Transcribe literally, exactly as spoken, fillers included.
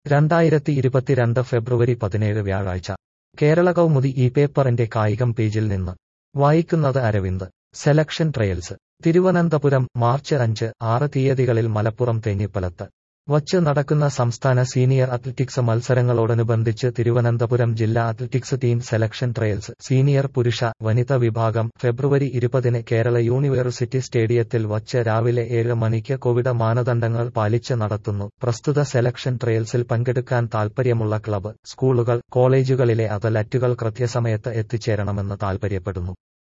രണ്ടായിരത്തി ഇരുപത്തിരണ്ട് ഫെബ്രുവരി പതിനേഴ് വ്യാഴാഴ്ച കേരള കൗമുദി ഈ പേപ്പറിന്റെ കായികം പേജിൽ നിന്ന് വായിക്കുന്നത് Aravind. Selection trials Thiruvananthapuram March അഞ്ച് ആറ് തീയതികളിൽ മലപ്പുറം തേഞ്ഞിപ്പലത്ത് വച്ച് നടക്കുന്ന സംസ്ഥാന സീനിയർ അത്ലറ്റിക്സ് മത്സരങ്ങളോടനുബന്ധിച്ച് തിരുവനന്തപുരം ജില്ലാ athletics team selection trials senior പുരുഷ വനിത വിഭാഗം ഫെബ്രുവരി ഇരുപതിന് കേരള യൂണിവേഴ്സിറ്റി സ്റ്റേഡിയത്തിൽ വച്ച് രാവിലെ ഏഴ് മണിക്ക് കോവിഡ് മാനദണ്ഡങ്ങൾ പാലിച്ച് നടത്തുന്നു. പ്രസ്തുത സെലക്ഷൻ ട്രയൽസിൽ പങ്കെടുക്കാൻ താൽപ്പര്യമുള്ള ക്ലബ്ബ്, സ്കൂളുകൾ, കോളേജുകളിലെ അത്ലറ്റുകൾ കൃത്യസമയത്ത് എത്തിച്ചേരണമെന്ന് താൽപ്പര്യപ്പെടുന്നു.